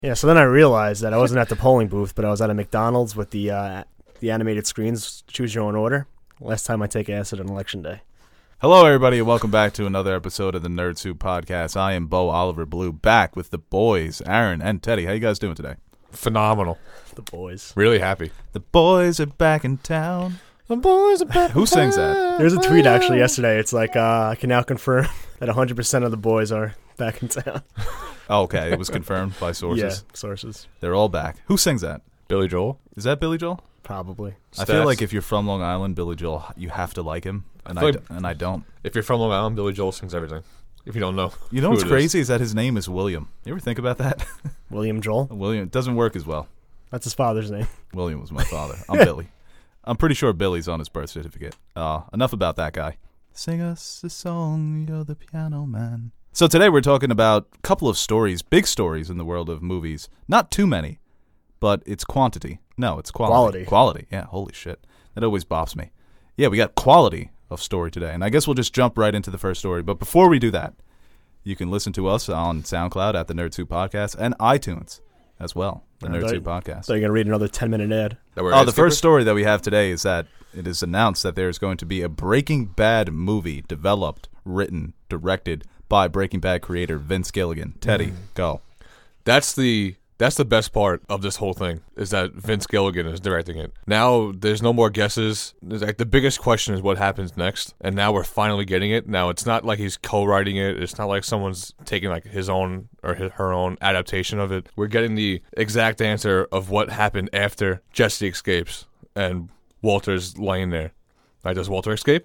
Yeah, so then I realized that I wasn't at the polling booth, but I was at a McDonald's with the animated screens, choose your own order. Last time I take acid on election day. Hello, everybody, and welcome back to another episode of the Nerd Soup Podcast. I am Bo Oliver Blue, back with the boys, Aaron and Teddy. How you guys doing today? Phenomenal. The boys. Really happy. The boys are back in town. The boys are back. Who sings that? There's a tweet actually yesterday. It's like, I can now confirm that 100% of the boys are back in town. Oh, okay, it was confirmed by sources. Yeah, sources. They're all back. Who sings that? Billy Joel. Is that Billy Joel? Probably. I feel like if you're from Long Island, Billy Joel, you have to like him, and I don't. If you're from Long Island, Billy Joel sings everything. If you don't know. You know what's crazy is that his name is William. You ever think about that? William Joel? William. It doesn't work as well. That's his father's name. William was my father. I'm Billy. I'm pretty sure Billy's on his birth certificate. Enough about that guy. Sing us a song, you're the piano man. So today we're talking about a couple of stories, big stories in the world of movies. Not too many, but it's quantity. No, it's quality. Quality, yeah, holy shit. That always bops me. Yeah, we got quality of story today, and I guess we'll just jump right into the first story. But before we do that, you can listen to us on SoundCloud at the Nerd Soup Podcast and iTunes as well, the Nerd Soup Podcast. So you're going to read another 10-minute ad. The first story that we have today is that it is announced that there's going to be a Breaking Bad movie developed, written, directed by Breaking Bad creator Vince Gilligan. Teddy, go. That's the best part of this whole thing, is that Vince Gilligan is directing it. Now there's no more guesses. There's like the biggest question is what happens next, and now we're finally getting it. Now it's not like he's co-writing it. It's not like someone's taking like his own or her own adaptation of it. We're getting the exact answer of what happened after Jesse escapes and Walter's laying there. Right? Does Walter escape?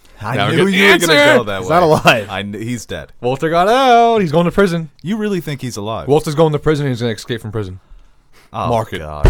I knew you were going to go that way. He's not alive. He's dead. Walter got out. He's going to prison. You really think he's alive? Walter's going to prison. He's going to escape from prison. Oh, Mark it. God.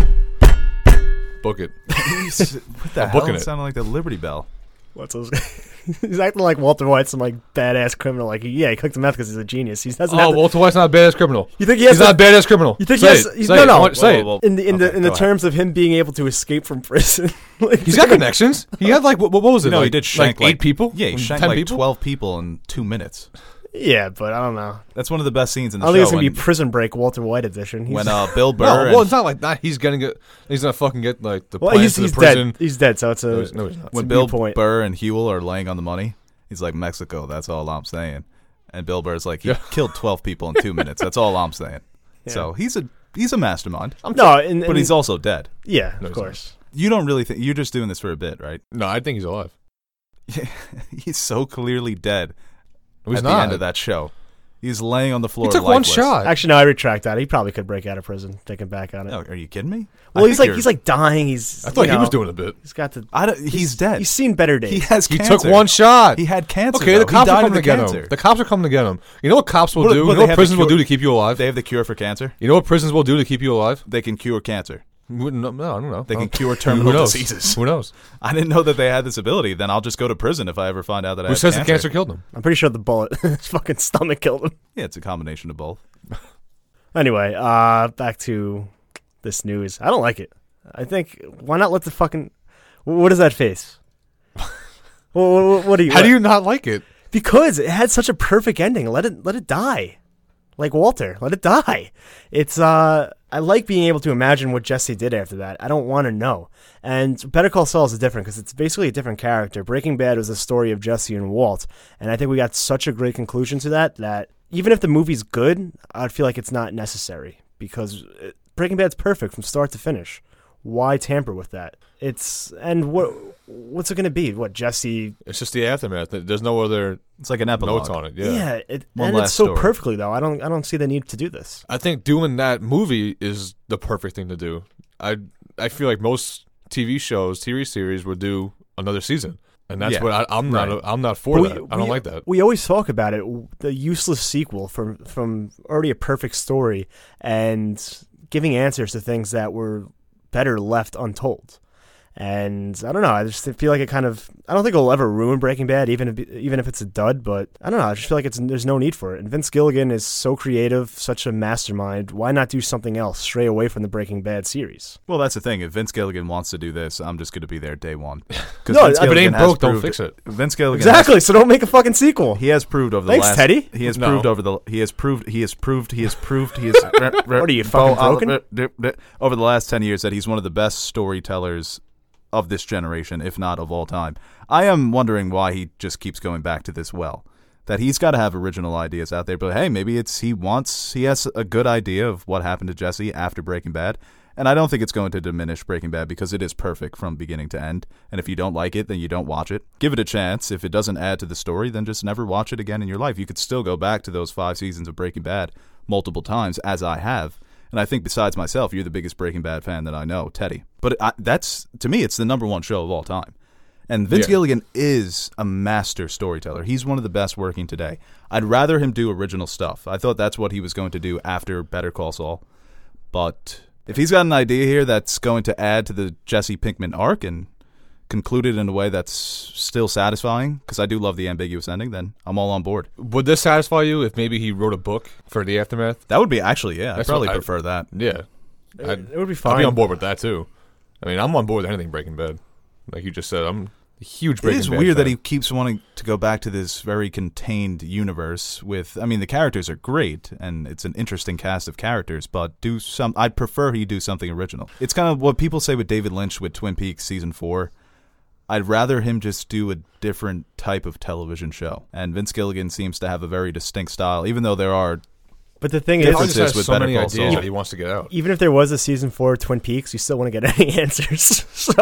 Book it. What the hell? It sounded like the Liberty Bell. What's those? He's acting like Walter White's some like badass criminal. Like he cooked the meth because he's a genius. He doesn't. Walter White's not a badass criminal. You think he's not a badass criminal? You think say he's it. No. Say it. In the terms of him being able to escape from prison, like, he's got connections. He had like what was it? No, he did shank like 8 people. Yeah, he shanked 10 like people? 12 people in 2 minutes. Yeah, but I don't know. That's one of the best scenes in the show. I think it's gonna be Prison Break Walter White edition. When Bill Burr. Well, it's not like that. He's gonna get. He's gonna fucking get like the. Well, he's dead. He's dead. So it's a. No, he's not. When Bill Burr and Huell are laying on the money, he's like, Mexico. That's all I'm saying. And Bill Burr's like, he killed 12 people in 2 minutes. That's all I'm saying. Yeah. So he's a mastermind. But he's also dead. Yeah, of course. You don't really think you're just doing this for a bit, right? No, I think he's alive. Yeah, he's so clearly dead. He's at not. The end of that show. He's laying on the floor. He took lifeless. 1 shot. Actually, no, I retract that. He probably could break out of prison. Thinking back on it. Oh, are you kidding me? Well, he's like dying. I thought he was doing a bit. He's got the. He's dead. He's seen better days. He has cancer. He took 1 shot. He had cancer. Okay, though. the cops are coming to get cancer. him. The cops are coming to get him. You know what cops will do? You know what prisons will do to keep you alive? They have the cure for cancer. You know what prisons will do to keep you alive? They can cure cancer. No, I don't know. They can cure terminal diseases. Who knows? I didn't know that they had this ability. Then I'll just go to prison if I ever find out that I have cancer. Who says the cancer killed him? I'm pretty sure the bullet in his fucking stomach killed him. Yeah, it's a combination of both. Anyway, back to this news. I don't like it. I think, why not let the fucking... What is that face? What do you... How do you not like it? Because it had such a perfect ending. Let it die. Like Walter, let it die. It's I like being able to imagine what Jesse did after that. I don't want to know. And Better Call Saul is different because it's basically a different character. Breaking Bad was the story of Jesse and Walt, and I think we got such a great conclusion to that even if the movie's good, I'd feel like it's not necessary because Breaking Bad's perfect from start to finish. Why tamper with that? What's it going to be? What, Jesse? It's just the aftermath. There's no other. It's like an epilogue. Notes on it. Yeah. It's so perfectly though. I don't see the need to do this. I think doing that movie is the perfect thing to do. I feel like most TV series would do another season, and that's what I'm not for that. I don't like that. We always talk about it. The useless sequel from already a perfect story and giving answers to things that were better left untold. And I don't know. I just feel like I don't think it'll ever ruin Breaking Bad, even if it's a dud. But I don't know. I just feel like there's no need for it. And Vince Gilligan is so creative, such a mastermind. Why not do something else, stray away from the Breaking Bad series? Well, that's the thing. If Vince Gilligan wants to do this, I'm just going to be there day one. No, Vince if it Gilligan ain't has broke, don't proved- fix it. Vince Gilligan Exactly. So don't make a fucking sequel. He has proved over the Thanks, last. Teddy. He has No. proved over the. He has proved. What are you, fucking over the last 10 years that he's one of the best storytellers of this generation, if not of all time. I am wondering why he just keeps going back to this well. That he's got to have original ideas out there, but hey, maybe he has a good idea of what happened to Jesse after Breaking Bad. And I don't think it's going to diminish Breaking Bad because it is perfect from beginning to end. And if you don't like it, then you don't watch it. Give it a chance. If it doesn't add to the story, then just never watch it again in your life. You could still go back to those 5 seasons of Breaking Bad multiple times, as I have. And I think besides myself, you're the biggest Breaking Bad fan that I know, Teddy. But to me, it's the number one show of all time. And Vince Gilligan is a master storyteller. He's one of the best working today. I'd rather him do original stuff. I thought that's what he was going to do after Better Call Saul. But if he's got an idea here that's going to add to the Jesse Pinkman arc and conclude it in a way that's still satisfying, because I do love the ambiguous ending, then I'm all on board. Would this satisfy you if maybe he wrote a book for the aftermath? That would be actually, yeah. I'd That's probably what prefer that. Yeah. It would be I'd fine. be on board with that, too. I mean, I'm on board with anything Breaking Bad. Like you just said, I'm a huge Breaking Bad It is weird fan. that he keeps wanting to go back to this very contained universe with, I mean, the characters are great, and it's an interesting cast of characters, but I'd prefer he do something original. It's kind of what people say with David Lynch with Twin Peaks Season 4. I'd rather him just do a different type of television show. And Vince Gilligan seems to have a very distinct style, even though there are But the thing He is, just differences has with so Better many Call ideas Saul. that he wants to get out. even if there was a season 4 of Twin Peaks, you still wouldn't get any answers. So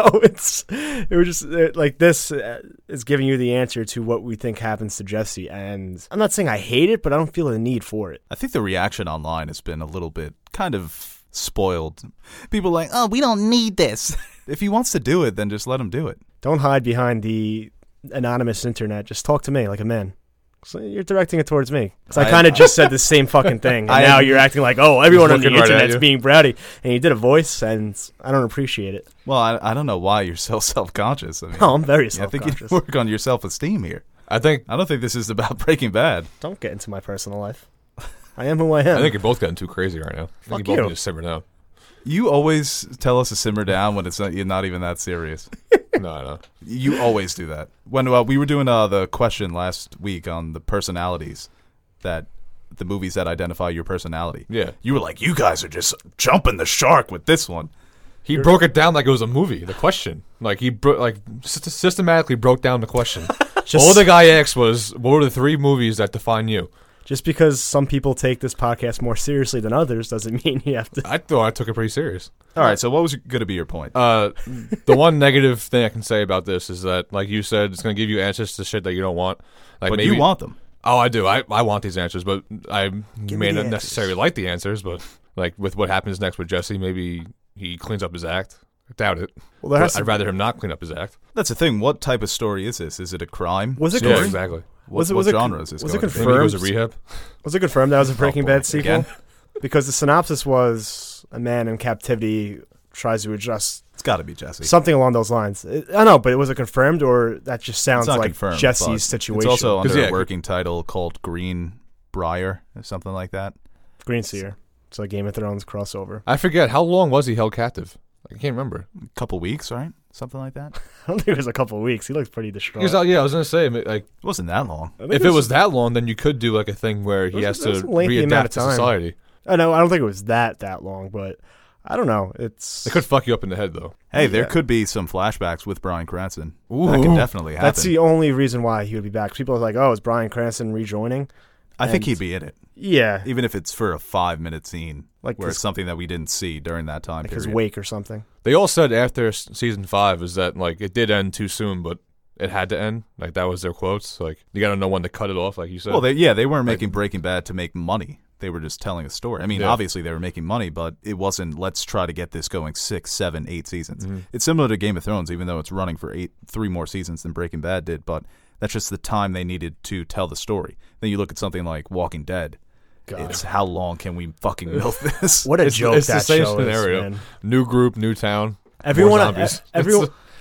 it was just like this is giving you the answer to what we think happens to Jesse. And I'm not saying I hate it, but I don't feel a need for it. I think the reaction online has been a little bit kind of spoiled. People are like, oh, we don't need this. If he wants to do it, then just let him do it. Don't hide behind the anonymous internet. Just talk to me like a man. So you're directing it towards me. So I kind of just said the same fucking thing. And now you're acting like, oh, everyone on the looking right at internet's you. being bratty. And you did a voice, and I don't appreciate it. Well, I don't know why you're so self-conscious. I mean, Oh, I'm very I think self-conscious. you work on your self-esteem here. I think I don't think this is about Breaking Bad. Don't get into my personal life. I am who I am. I think you're both getting too crazy right now. I think Fuck you both you. need to simmer down. You always tell us to simmer down when you're not even that serious. No. You always do that. When we were doing the question last week on the personalities, the movies that identify your personality. Yeah. You were like, you guys are just jumping the shark with this one. He broke it down like it was a movie. The question, like he systematically broke down the question. All the guy asked was, "What were the 3 movies that define you?" Just because some people take this podcast more seriously than others doesn't mean you have to. I thought I took it pretty serious. All right, so what was going to be your point? The one negative thing I can say about this is that, like you said, it's going to give you answers to shit that you don't want. Like but maybe you want them. Oh, I do. I want these answers, but I me may the not answers. necessarily like the answers. But like with what happens next with Jesse, maybe he cleans up his act. I doubt it. Well, there has But to I'd rather him not clean up his act. That's the thing. What type of story is this? Is it a crime? Was it story? Yeah, Story? exactly. What was it genre is this was it going to be? Maybe he goes to Confirmed. rehab. Was it confirmed that was a Breaking boy. Bad sequel? Again? Because the synopsis was a man in captivity tries to adjust It's got to be Jesse. something along those lines. I don't know, but was it confirmed or that just sounds It's not like confirmed, but Jesse's situation? It's also 'Cause, under yeah, a working title called Green Briar or something like that. Greenseer. It's a Game of Thrones crossover. I forget how long was he held captive. I can't remember. A couple weeks, right? Something like that. I don't think it was a couple of weeks. He looked pretty distraught. Because I was gonna say, like, It wasn't that long. I think if it was that long, then you could do like a thing where he It has was- it was to a lengthy amount readapt of to time. society. I know. I don't think it was that long, but I don't know. It's It could fuck you up in the head, though. Hey, there Yeah. could be some flashbacks with Bryan Cranston. Ooh. That could definitely happen. that's the only reason why he would be back. People are like, "Oh, is Bryan Cranston rejoining?" I think and- he'd be in it, Yeah, even if it's for a 5-minute scene, Like where this- it's something that we didn't see during that time like his period. wake or something. They all said after season 5 is that like it did end too soon, but it had to end. Like that was their quotes. Like you got to know when to cut it off, like you said. Well, they weren't making Breaking Bad to make money. They were just telling a story. I mean, Yeah. obviously they were making money, but it wasn't, let's try to get this going 6, 7, 8 seasons. Mm-hmm. It's similar to Game of Thrones, even though it's running for 3 more seasons than Breaking Bad did, but that's just the time they needed to tell the story. Then you look at something like Walking Dead. God. It's how long can we fucking milk this? What a joke it's that the same show scenario. is, man. New group, new town. Everyone, more zombies. everyone,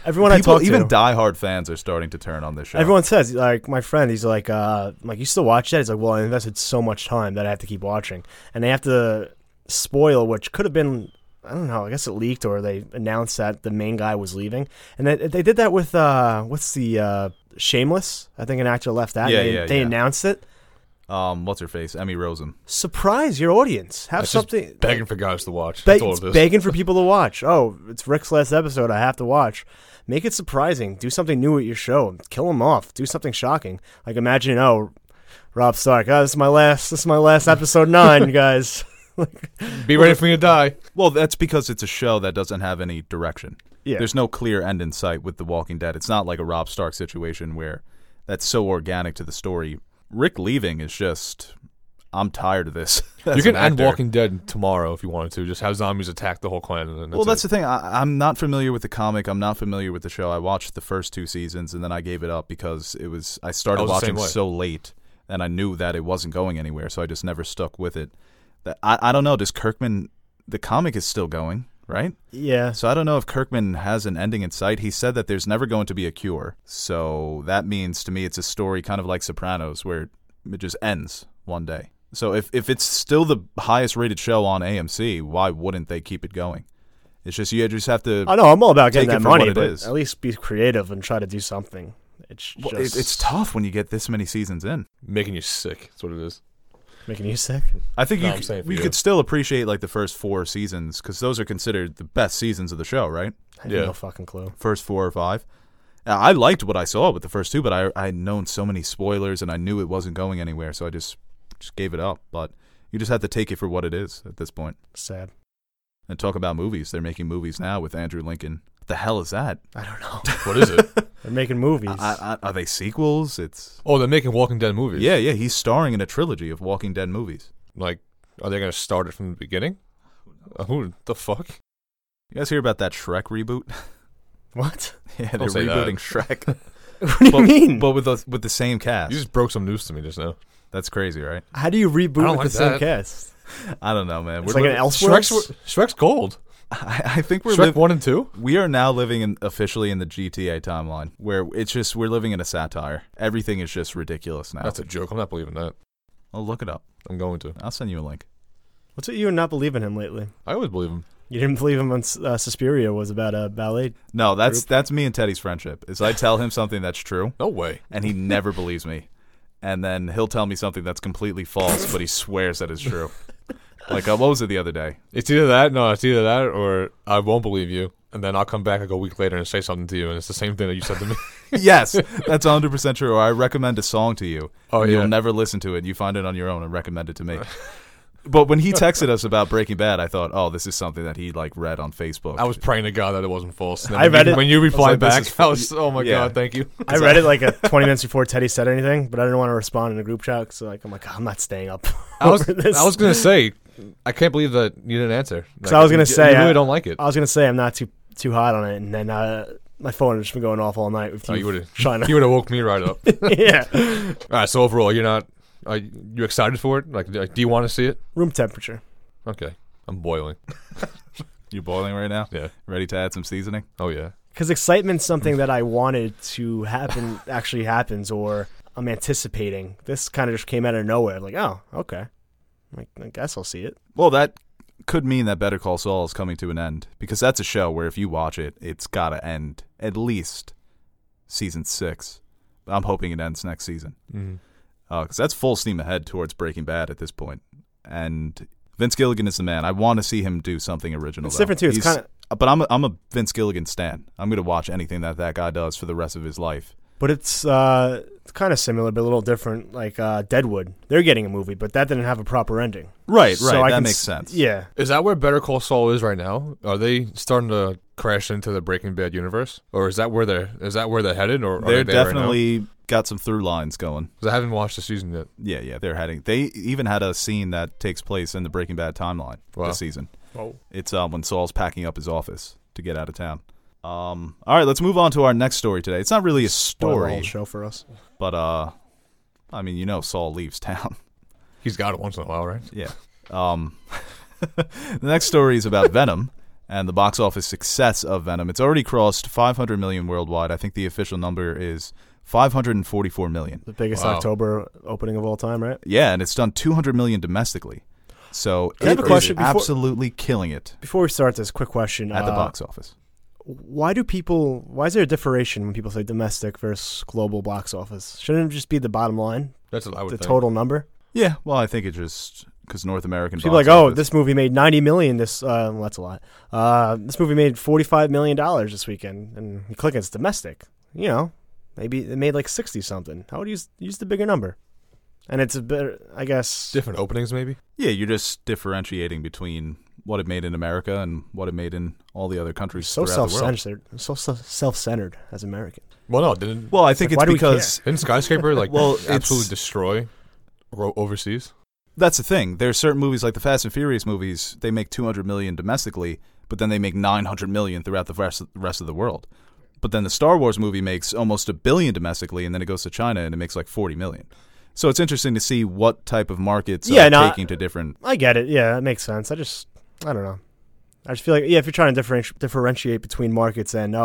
Everyone I People, talk to, even diehard fans, are starting to turn on this show. everyone says, like, my friend, he's like, you still watch that? He's like, well, I invested so much time that I have to keep watching. And they have to spoil, which could have been, I don't know, I guess it leaked or they announced that the main guy was leaving. And they did that with, Shameless? I think an actor left that. They announced it. What's her face? Emmy Rosen. Surprise your audience. Have That's something. just begging for guys to watch. That's all It's it is. begging for people to watch. Oh, it's Rick's last episode. I have to watch. Make it surprising. Do something new at your show. Kill him off. Do something shocking. Like imagine, Rob Stark. This is my last episode 9, guys. Be ready for me to die. Well, that's because it's a show that doesn't have any direction. Yeah. There's no clear end in sight with The Walking Dead. It's not like a Rob Stark situation where that's so organic to the story. Rick leaving is just, I'm tired of this. You can end Walking Dead tomorrow if you wanted to. Just have zombies attack the whole clan. And That's the thing. I'm not familiar with the comic. I'm not familiar with the show. I watched the first 2 seasons and then I gave it up because I started watching so late and I knew that it wasn't going anywhere, so I just never stuck with it. I don't know. Does Kirkman, the comic is still going, right? Yeah. So I don't know if Kirkman has an ending in sight. He said that there's never going to be a cure. So that means to me it's a story kind of like Sopranos where it just ends one day. So if it's still the highest rated show on AMC, why wouldn't they keep it going? It's just you just have to. I know I'm all about getting take it that for money, what it but is. at least be creative and try to do something. It's tough when you get this many seasons in. making you sick. That's what it is. Making you sick. I think No, I'm saying for you you. could still appreciate like the first 4 seasons because those are considered the best seasons of the show, right? I have Yeah. no fucking clue. First 4 or 5. I liked what I saw with the first 2, but I had known so many spoilers and I knew it wasn't going anywhere, so I just gave it up. But you just have to take it for what it is at this point. Sad. And talk about movies. They're making movies now with Andrew Lincoln. What the hell is that? I don't know. What is it? They're making movies. Are they sequels? It's Oh, they're making Walking Dead movies. yeah. He's starring in a trilogy of Walking Dead movies. Like, are they going to start it from the beginning? Who the fuck? You guys hear about that Shrek reboot? What? Yeah, they're Don't say that. rebooting Shrek, What do you mean? but with the same cast. You just broke some news to me just now. That's crazy, right? How do you I reboot don't with like the same that. cast? I don't know, man. It's like an Elseworlds? Shrek's gold. I think we're Shrek 1 and 2? we are now living officially in the GTA timeline, where it's just we're living in a satire. Everything is just ridiculous now. That's a joke. I'm not believing that. I'll look it up. I'm going to. I'll send you a link. What's with you and not believing him lately? I always believe him. You didn't believe him when Suspiria was about a ballet. No, that's me and Teddy's friendship. Is I tell him something that's true, No way. and he never believes me, and then he'll tell me something that's completely false, but he swears that it's true. Like what was it the other day? It's either that, or I won't believe you, and then I'll come back like a week later and say something to you, and it's the same thing that you said to me. Yes, that's 100% true. Or I recommend a song to you. Oh, and yeah. You'll never listen to it. You find it on your own and recommend it to me. But when he texted us about Breaking Bad, I thought, oh, this is something that he like read on Facebook. I was praying to God that it wasn't false. And then I read it. when you replied like, back. this is I was, oh my yeah. God, thank you. I read it like 20 minutes before Teddy said anything, but I didn't want to respond in a group chat. So I'm like, I'm not staying up. I was over this. gonna say, I can't believe that you didn't answer. I was gonna you say, really I- don't like it. I was gonna say I'm not too hot on it, and then my phone has just been going off all night with Oh, you, you would've- trying to. You would have woke me right up. Yeah. All right, so overall, you're not. Are you excited for it? Like, do you want to see it? Room temperature. Okay, I'm boiling. You boiling right now? Yeah. Ready to add some seasoning? Oh yeah. Because excitement's something that I wanted to happen actually happens, or I'm anticipating. This kind of just came out of nowhere. Like, oh, okay. Like, I guess I'll see it. Well, that could mean that Better Call Saul is coming to an end because that's a show where if you watch it, it's got to end at least season 6. I'm hoping it ends next season Mm-hmm. because that's full steam ahead towards Breaking Bad at this point. And Vince Gilligan is the man. I want to see him do something original. It's though. different too. It's He's- kind of, But I'm a Vince Gilligan stan. I'm going to watch anything that guy does for the rest of his life. but it's kind of similar, but a little different. Like Deadwood, they're getting a movie, but that didn't have a proper ending. Right, So I that can makes s- sense. Yeah. Is that where Better Call Saul is right now? Are they starting to crash into the Breaking Bad universe, or is that where they're headed? Or are They're they there definitely got some through lines going. 'Cause I haven't watched the season yet. Yeah, they're heading. They even had a scene that takes place in the Breaking Bad timeline Wow. this season. Oh, It's when Saul's packing up his office to get out of town. All right, let's move on to our next story today. It's not really a Spoil the story, whole show for us. but I mean, Saul leaves town. he's got it once in a while, right? Yeah. The next story is about Venom, and the box office success of Venom. It's already crossed 500 million worldwide. I think the official number is 544 million. The biggest Wow. October opening of all time, right? Yeah, and it's done 200 million domestically. So I have it a question is before- absolutely killing it Before we start this, quick question. at the box office. Why is there a differentiation when people say domestic versus global box office? Shouldn't it just be the bottom line, That's what I would the think. total number? Yeah, well, I think it just because North American People are box like, oh, office- this movie made $90 million. That's a lot. This movie made $45 million this weekend, and you click it's domestic. You know, maybe it made like 60 something. I would use the bigger number, and it's a bit, I guess. Different openings, maybe. Yeah, you're just differentiating between what it made in America and what it made in all the other countries So throughout the world. self-centered, self-centered as Americans. Well, no, didn't Well, I think like, why it's do we because didn't Skyscraper like Well, it's- absolutely destroy overseas? that's the thing. There's certain movies like the Fast and Furious movies. They make 200 million domestically, but then they make 900 million throughout the rest of the world. But then the Star Wars movie makes almost $1 billion domestically, and then it goes to China and it makes like 40 million. So it's interesting to see what type of markets are taking to different. I get it. Yeah, that makes sense. I don't know. I just feel like, if you're trying to differentiate between markets and,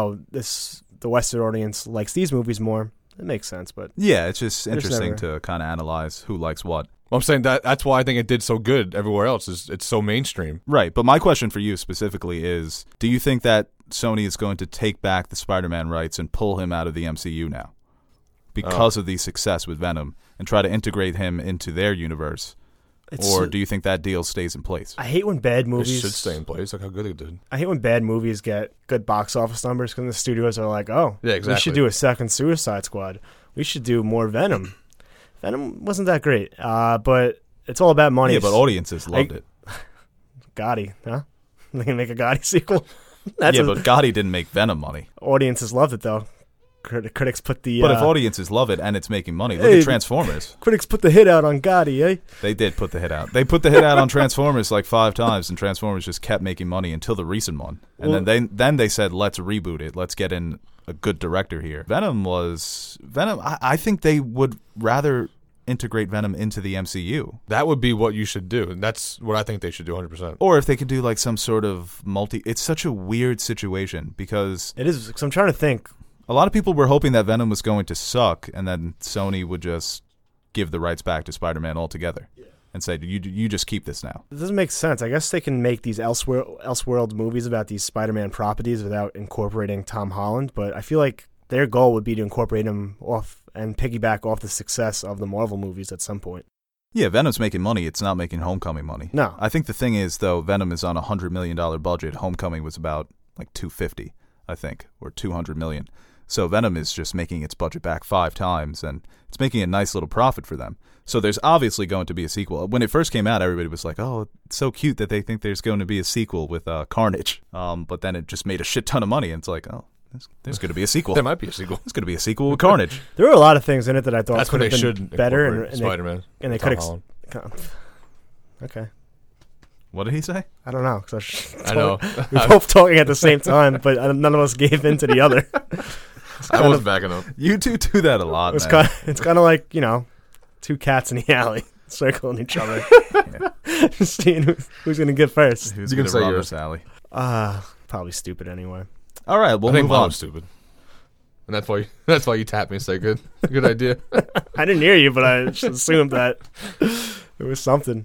the Western audience likes these movies more, it makes sense. But Yeah, it's just There's interesting never- to kind of analyze who likes what. Well, I'm saying that's why I think it did so good everywhere else. Is it's so mainstream. Right, but my question for you specifically is, do you think that Sony is going to take back the Spider-Man rights and pull him out of the MCU now because of the success with Venom and try to integrate him into their universe? Or do you think that deal stays in place? I hate when bad It movies should stay in place. Look how good it did. I hate when bad movies get good box office numbers because the studios are like, oh, Yeah, we exactly. should do a second Suicide Squad. We should do more Venom. Venom wasn't that great, but it's all about money. Yeah, but audiences loved it. Gotti, huh? They can make a Gotti sequel. Yeah, but Gotti didn't make Venom money. Audiences loved it though. Critics put the But if audiences love it and it's making money, look Hey, at Transformers. critics put the hit out on Gotti, eh? They did put the hit out. They put the hit out on Transformers like 5 times, and Transformers just kept making money until the recent one. And Well- then they said, let's reboot it. Let's get in a good director here. Venom. I think they would rather integrate Venom into the MCU. That would be what you should do. And that's what I think they should do 100%. Or if they could do like some sort of It's such a weird situation because It is. Because I'm trying to think. a lot of people were hoping that Venom was going to suck, and then Sony would just give the rights back to Spider-Man altogether and say, "You just keep this now." It doesn't make sense. I guess they can make these Elseworld movies about these Spider-Man properties without incorporating Tom Holland, but I feel like their goal would be to incorporate him off and piggyback off the success of the Marvel movies at some point. Yeah, Venom's making money. It's not making Homecoming money. No. I think the thing is, though, Venom is on a $100 million budget. Homecoming was about like 250, I think, or 200 million. So Venom is just making its budget back 5 times, and it's making a nice little profit for them. So there's obviously going to be a sequel. When it first came out, everybody was like, oh, it's so cute that they think there's going to be a sequel with Carnage. But then it just made a shit ton of money, and it's like, oh, there's going to be a sequel. There might be a sequel. There's going to be a sequel with Carnage. There were a lot of things in it that I thought That's could what have they been should better, incorporate and Spider-Man. they Tom could. Holland. Okay, What did he say? I don't know. 'Cause I know. we're both talking at the same time, but none of us gave in to the other. I was backing up. You two do that a lot, It's man. kind of like, two cats in the alley circling each other, just seeing who's going to get first. Who's You going can to say run yours. this alley? Probably stupid anyway. All right, we'll I think move mine on. was stupid. And that's why you tapped me and said good idea. I didn't hear you, but I just assumed that it was something.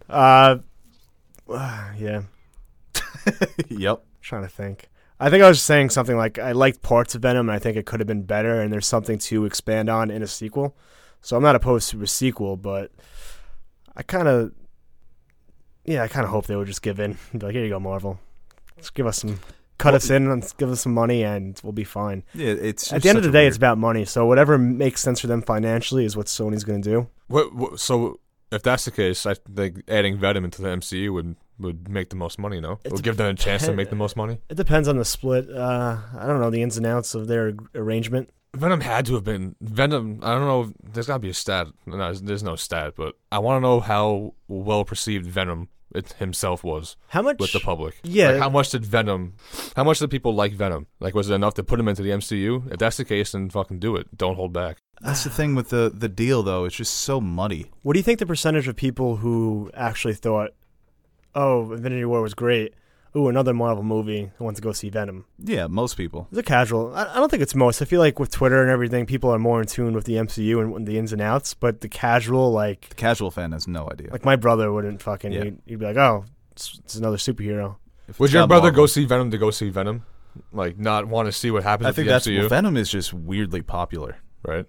Yeah, Yep. trying to think. I think I was saying something like I liked parts of Venom, and I think it could have been better, and there's something to expand on in a sequel. So I'm not opposed to a sequel, but I kind of hope they would just give in. Be like, here you go, Marvel. Just give us some, us in, and give us some money, and we'll be fine. Yeah, it's At the end of the day, it's about money. So whatever makes sense for them financially is what Sony's going to do. So if that's the case, I think adding Venom into the MCU would make the most money, no? It would give them a chance to make the most money? It depends on the split. I don't know the ins and outs of their arrangement. Venom had to have been... Venom, I don't know, there's got to be a stat. No, there's no stat, but I want to know how well-perceived Venom himself was How much with the public. Yeah. Like, how much did people like Venom? Like, was it enough to put him into the MCU? If that's the case, then fucking do it. Don't hold back. That's the thing with the deal, though. It's just so muddy. What do you think the percentage of people who actually thought, "Oh, Infinity War was great," ooh, another Marvel movie, I want to go see Venom. Yeah, most people. It's a casual. I don't think it's most. I feel like with Twitter and everything, people are more in tune with the MCU and the ins and outs. But the casual, The casual fan has no idea. like my brother wouldn't fucking. Yeah. He'd be like, oh, it's another superhero. If Would it's your not brother Marvel- go see Venom to go see Venom? Like, not want to see what happens I with think the that's MCU? Venom is just weirdly popular Right.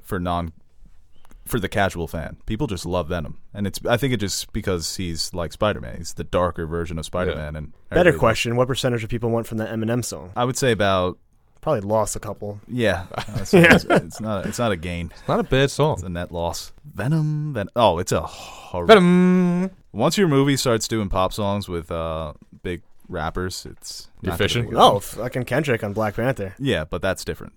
for the casual fan. People just love Venom, and I think it just because he's like Spider-Man. He's the darker version of Spider-Man. And Better everybody- question: what percentage of people went from the Eminem song? I would say about Probably lost a couple. yeah. Yeah. It's not a gain. Not a bad song. It's a net loss. Venom. Oh, it's a horror. Venom. Once your movie starts doing pop songs with big rappers, it's You're not gonna fishing? be good. Oh, fucking Kendrick on Black Panther. Yeah, but that's different.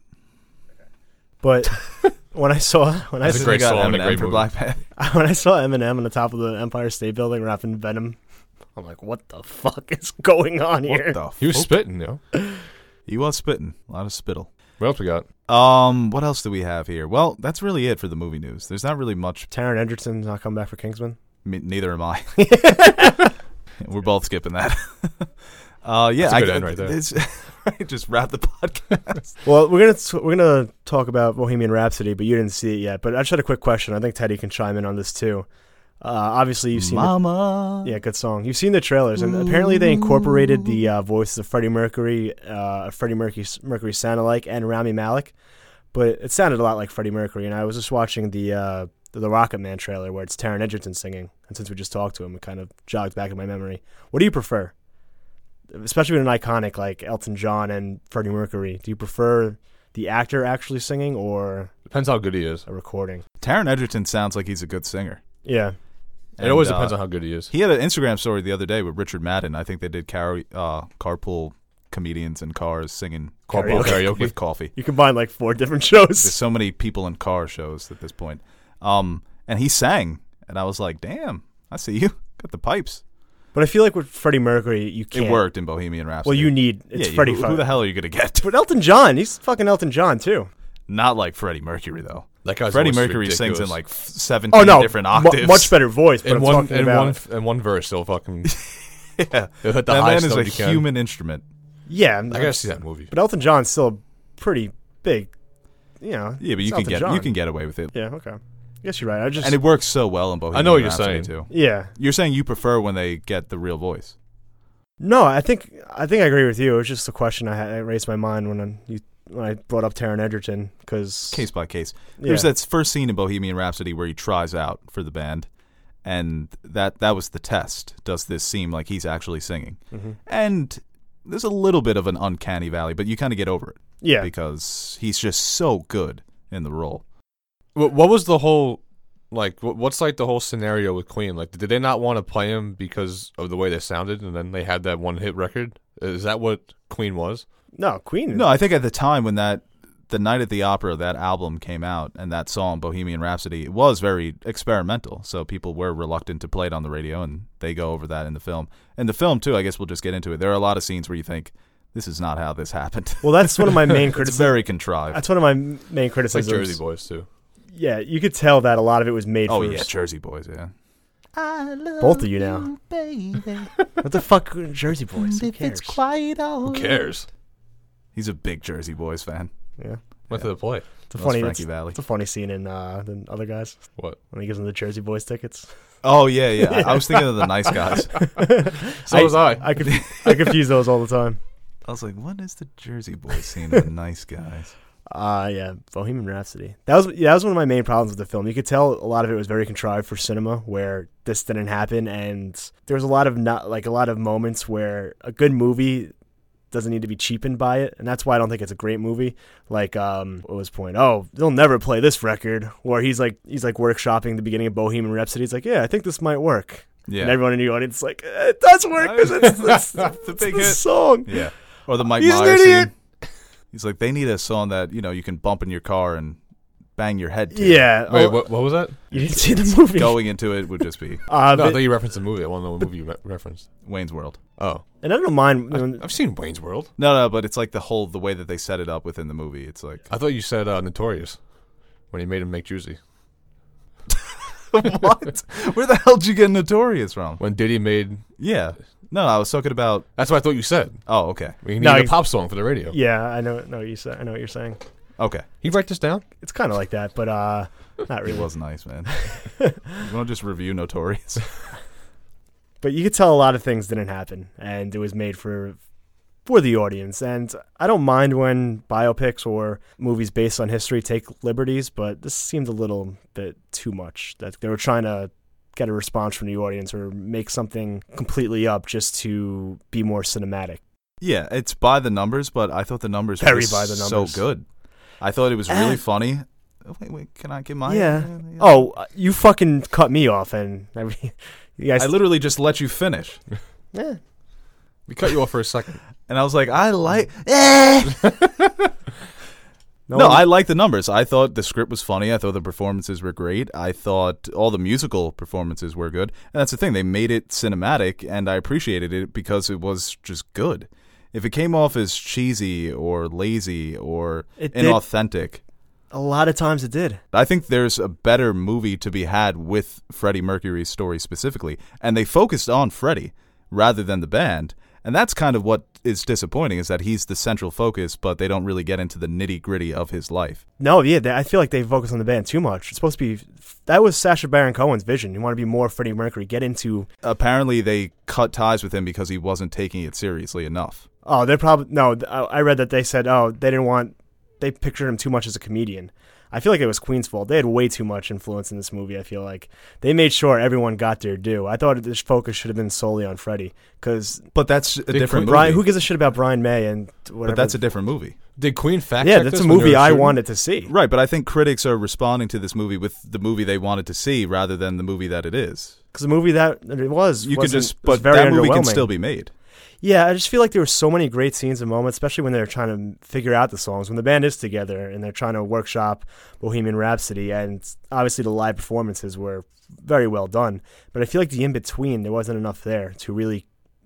But when I saw That's a great got song and a Eminem great for movie. Black Panther. when I saw Eminem on the top of the Empire State Building rapping Venom, I'm like, what the fuck is going on here? What the He was fuck? spitting, yo. He was spitting. A lot of spittle. What else we got? What else do we have here? Well, that's really it for the movie news. There's not really much. Taron Egerton's not coming back for Kingsman. Neither am I. We're both skipping that. Yeah, That's a good end right there. it's- right, just wrap the podcast. Well, we're gonna talk about Bohemian Rhapsody, but you didn't see it yet. But I just had a quick question. I think Teddy can chime in on this too. Obviously, you've seen Mama. yeah, good song. You've seen the trailers, and apparently they incorporated the voices of Freddie Mercury sounded like, and Rami Malek, but it sounded a lot like Freddie Mercury. And I was just watching the Rocket Man trailer where it's Taron Egerton singing, and since we just talked to him, it kind of jogged back in my memory. What do you prefer, especially with an iconic like Elton John and Freddie Mercury? Do you prefer the actor actually singing or Depends how good he is. a recording? Taron Egerton sounds like he's a good singer. Yeah, It always And, depends on how good he is. He had an Instagram story the other day with Richard Madden. I think they did carpool comedians in cars singing Carpool karaoke. with coffee. you combine like 4 different There's shows. so many people in car shows at this point. And he sang, and I was like, damn, I see you. Got the pipes. But I feel like with Freddie Mercury, you can't. It worked in Bohemian Rhapsody. Well, you need it's yeah, Freddie. who the hell are you going to get? But Elton John, he's fucking Elton John too. Not like Freddie Mercury, though. That guy's Freddie voice is Mercury sings in ridiculous. like 17 Oh no, different octaves. much better voice. But in I'm one talking about in one verse. They'll fucking Yeah. they'll hit the That man highest is note a you can. human instrument. yeah. I gotta see that movie. But Elton John's still pretty big. You know. Yeah, but it's you can Elton John. get away with it. Yeah. Okay. I guess you're right. I just. And it works so well in Bohemian I know what you're Rhapsody, saying. too. yeah. You're saying you prefer when they get the real voice. No, I think I agree with you. It was just a question I raised my mind when I brought up Taron Egerton because Case by case. Yeah. There's that first scene in Bohemian Rhapsody where he tries out for the band, and that was the test. Does this seem like he's actually singing? Mm-hmm. And there's a little bit of an uncanny valley, but you kind of get over it. Yeah. Because he's just so good in the role. What was the whole like? What's like the whole scenario with Queen? Like, did they not want to play him because of the way they sounded, and then they had that one hit record? Is that what Queen was? No, Queen. No, I think at the time when the Night at the Opera, that album came out, and that song, Bohemian Rhapsody, it was very experimental. So people were reluctant to play it on the radio, and they go over that in the film. And the film, too, I guess we'll just get into it. There are a lot of scenes where you think, this is not how this happened. Well, that's one of my main It's criticisms. very contrived. That's one of my main It's like criticisms. Jersey Boys too. Yeah, you could tell that a lot of it was made Oh, for yeah, Jersey Boys, yeah. both of you now. What the fuck, Jersey Boys? Who cares? Who cares? He's a big Jersey Boys fan. Yeah, Went to the play. it's a Loves funny. Frankie Valli. It's a funny scene in the other guys What? when he gives them the Jersey Boys tickets. Oh, yeah. I was thinking of the nice guys. So was I. I confuse those all the time. I was like, what is the Jersey Boys scene of the nice guys? Yeah, Bohemian Rhapsody. That was one of my main problems with the film. You could tell a lot of it was very contrived for cinema, where this didn't happen, and there was a lot of moments where a good movie doesn't need to be cheapened by it, and that's why I don't think it's a great movie. Like, what was the point? Oh, they'll never play this record. Where he's workshopping the beginning of Bohemian Rhapsody. He's like, yeah, I think this might work. Yeah. And everyone in the audience is like, it does work because it's The big the hit. song. Yeah. Or the Mike He's an Myers idiot. scene. He's like, they need a song that, you can bump in your car and bang your head to. Yeah. Wait, Oh, what was that? you didn't see the movie? Going into it would just be No, I but- thought you referenced the movie. I want to know what movie you referenced. Wayne's World. Oh, and I don't mind. I've seen Wayne's World. No, but it's like the way that they set it up within the movie. It's like, I thought you said Notorious when he made him make Juicy. what? Where the hell did you get Notorious from? When Diddy made Yeah. No, I was talking about. That's what I thought you said. Oh, okay. We need No, a he's- pop song for the radio. Yeah, I know what you said. I know what you're saying. Okay. You write this down? It's kind of like that, but not It really. was nice, man. You want to just review Notorious? But you could tell a lot of things didn't happen, and it was made for the audience. And I don't mind when biopics or movies based on history take liberties, but this seemed a little bit too much. That they were trying to get a response from the audience or make something completely up just to be more cinematic. Yeah, it's by the numbers, but I thought the numbers Very were by the so numbers. good. I thought it was really funny. Oh, wait, can I get my? Yeah. Oh, you fucking cut me off, and you guys. I literally just let you finish, Yeah. We cut you off for a second. and I was like, I like. No, one- I like the numbers. I thought the script was funny. I thought the performances were great. I thought all the musical performances were good. And that's the thing. They made it cinematic, and I appreciated it because it was just good. If it came off as cheesy or lazy or It did. inauthentic, A lot of times it did. I think there's a better movie to be had with Freddie Mercury's story specifically. And they focused on Freddie rather than the band. And that's kind of what is disappointing, is that he's the central focus, but they don't really get into the nitty-gritty of his life. No, yeah, I feel like they focus on the band too much. It's supposed to be. That was Sacha Baron Cohen's vision. You want to be more Freddie Mercury. Get into. Apparently, they cut ties with him because he wasn't taking it seriously enough. Oh, they're probably no. I read that they said, oh, they didn't want. They pictured him too much as a comedian. I feel like it was Queen's fault. They had way too much influence in this movie. I feel like they made sure everyone got their due. I thought this focus should have been solely on Freddie, because But that's a different movie. Brian, who gives a shit about Brian May and whatever? But that's a different movie. Did Queen fact yeah, check that's this a when they movie were I shooting? wanted to see. Right, but I think critics are responding to this movie with the movie they wanted to see rather than the movie that it is. Because the movie that it was, You could wasn't- just, was but very that movie can underwhelming. still be made. Yeah, I just feel like there were so many great scenes and moments, especially when they're trying to figure out the songs. When the band is together and they're trying to workshop Bohemian Rhapsody, and obviously the live performances were very well done. But I feel like the in-between, there wasn't enough there to really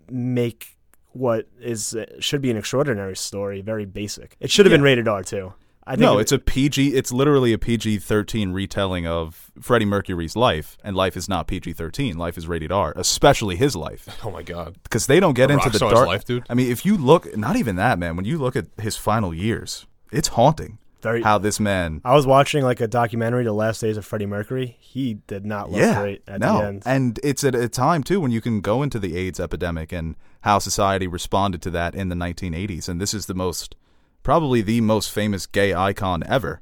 make what should be an extraordinary story very basic. It should have been rated R, too. I think No, it's a PG. It's literally a PG-13 retelling of Freddie Mercury's life, and life is not PG-13. Life is rated R, especially his life, Oh my god. because they don't get A into rock the star's dark. life, dude. I mean, if you look, not even that, man. When you look at his final years, it's haunting very. how this man. I was watching like a documentary, The Last Days of Freddie Mercury. He did not look great at the end. And it's at a time too when you can go into the AIDS epidemic and how society responded to that in the 1980s. And this is probably the most famous gay icon ever,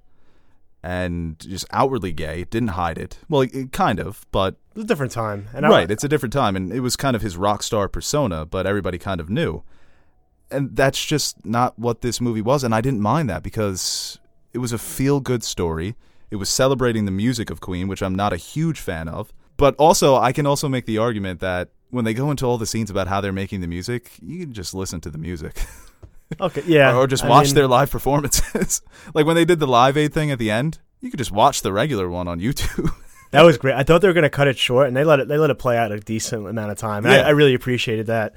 and just outwardly gay. Didn't hide it. Well, kind of, but It was a different time. And right. It's a different time, and it was kind of his rock star persona, but everybody kind of knew. And that's just not what this movie was, and I didn't mind that because it was a feel-good story. It was celebrating the music of Queen, which I'm not a huge fan of. But also, I can also make the argument that when they go into all the scenes about how they're making the music, you can just listen to the music. Okay, yeah. or just watch their live performances. Like when they did the Live Aid thing at the end, you could just watch the regular one on YouTube. That was great. I thought they were going to cut it short, and they let it play out a decent amount of time. And Yeah. I really appreciated that.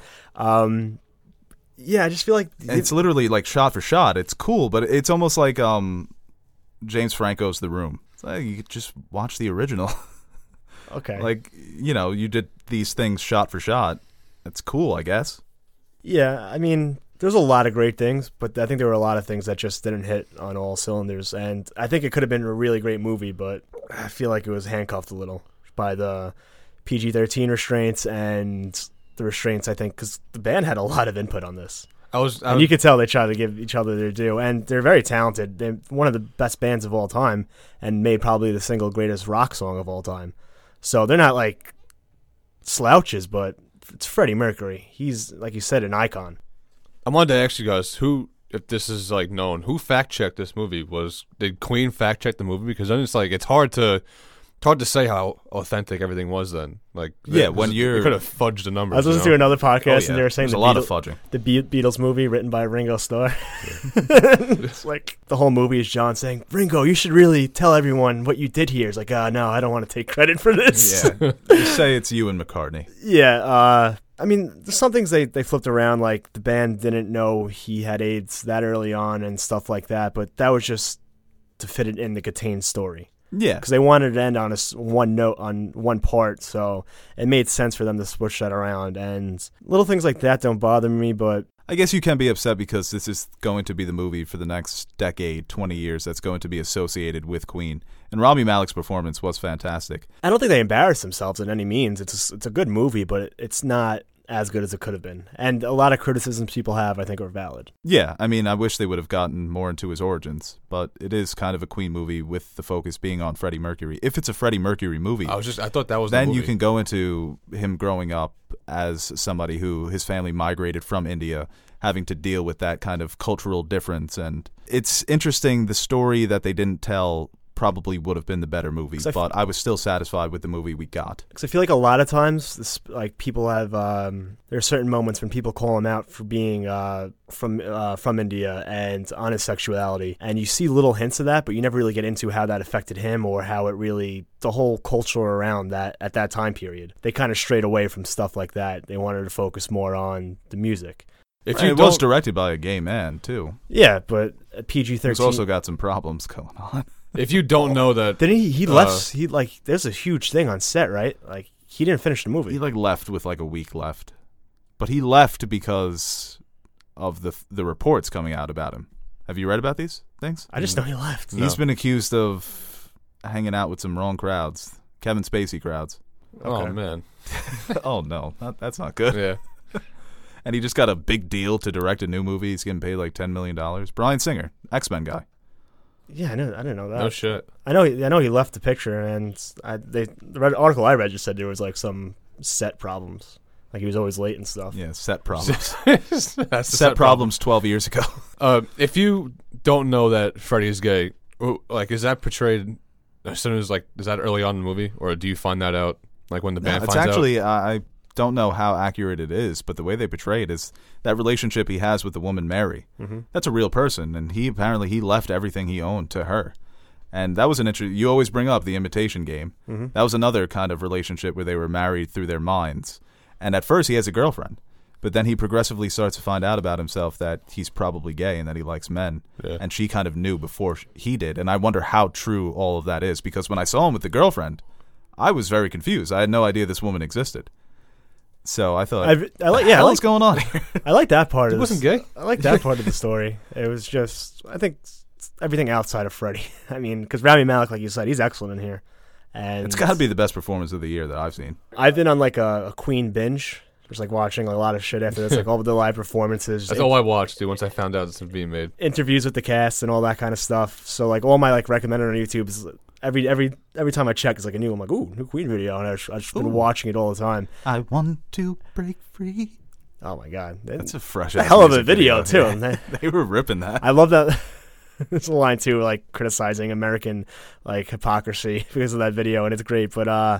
Yeah, I just feel like It's literally like shot for shot. It's cool, but it's almost like James Franco's The Room. It's like you could just watch the original. okay. Like, you did these things shot for shot. That's cool, I guess. Yeah, I mean, there's a lot of great things, but I think there were a lot of things that just didn't hit on all cylinders. And I think it could have been a really great movie, but I feel like it was handcuffed a little by the PG-13 restraints and the restraints, I think, because the band had a lot of input on this. And you could tell they tried to give each other their due. And they're very talented. They're one of the best bands of all time and made probably the single greatest rock song of all time. So they're not like slouches, but it's Freddie Mercury. He's, like you said, an icon. I wanted to ask you guys if this is like known, who fact checked this movie? Did Queen fact check the movie? Because then it's hard to say how authentic everything was then. Like, Yeah, when you could have fudged the numbers. I was listening to another podcast, and they were saying There's a lot of fudging. the Beatles movie written by Ringo Starr. It's like the whole movie is John saying, Ringo, you should really tell everyone what you did here. It's like, no, I don't want to take credit for this. Yeah, just say it's you and McCartney. Yeah, I mean, there's some things they flipped around, like the band didn't know he had AIDS that early on and stuff like that, but that was just to fit it in the Catane story. Yeah. because they wanted to end on one note on one part, so it made sense for them to switch that around. And little things like that don't bother me, but I guess you can be upset because this is going to be the movie for the next decade, 20 years, that's going to be associated with Queen. And Rami Malek's performance was fantastic. I don't think they embarrassed themselves in any means. It's a good movie, but it's not as good as it could have been. And a lot of criticisms people have, I think, are valid. Yeah, I mean, I wish they would have gotten more into his origins, but it is kind of a Queen movie with the focus being on Freddie Mercury. If it's a Freddie Mercury movie, I thought that was then the movie. you can go into him growing up as somebody who his family migrated from India, having to deal with that kind of cultural difference. And it's interesting, the story that they didn't tell probably would have been the better movie, but I was still satisfied with the movie we got. Because I feel like a lot of times, people have there are certain moments when people call him out for being from India and on his sexuality, and you see little hints of that, but you never really get into how that affected him or how it really, the whole culture around that at that time period. They kind of strayed away from stuff like that. They wanted to focus more on the music. It was directed by a gay man too. Yeah, but PG-13. He's also got some problems going on. If you don't know that, then he left. There's a huge thing on set, right? Like, he didn't finish the movie. He left with a week left, but he left because of the reports coming out about him. Have you read about these things? I just know he left. He's been accused of hanging out with some wrong crowds, Kevin Spacey crowds. Oh man, oh no, that's not good. Yeah. And he just got a big deal to direct a new movie. He's getting paid like $10 million. Bryan Singer, X-Men guy. Yeah, I didn't know that. No shit. I know he left the picture, and the article I read just said there was like some set problems, like he was always late and stuff. Yeah, set problems. That's set problems 12 years ago. If you don't know that Freddie is gay, like, is that portrayed as soon as, like, is that early on in the movie, or do you find that out like when the band finds out? It's actually I don't know how accurate it is, but the way they portray it is that relationship he has with the woman Mary. Mm-hmm. That's a real person, and he left everything he owned to her. And that was an interesting. You always bring up The Imitation Game. Mm-hmm. That was another kind of relationship where they were married through their minds. And at first he has a girlfriend, but then he progressively starts to find out about himself that he's probably gay and that he likes men. Yeah. And she kind of knew before he did. And I wonder how true all of that is, because when I saw him with the girlfriend, I was very confused. I had no idea this woman existed. So I thought, what's going on here? I like that part. He wasn't gay. I like that part of the story. It was just, I think, everything outside of Freddie. I mean, because Rami Malek, like you said, he's excellent in here. And it's got to be the best performance of the year that I've seen. I've been on like a Queen binge, just like watching a lot of shit after this, like all the live performances. That's all I watched, dude. Once I found out this was being made, interviews with the cast and all that kind of stuff. So like all my like recommended on YouTube is every time I check, it's like a new. I'm like, ooh, new Queen video, and I've just been watching it all the time. I want to break free. Oh my god, that's a fresh, a hell of a video too. Yeah. They were ripping that. I love that. There's a line too, like criticizing American like hypocrisy because of that video, and it's great. But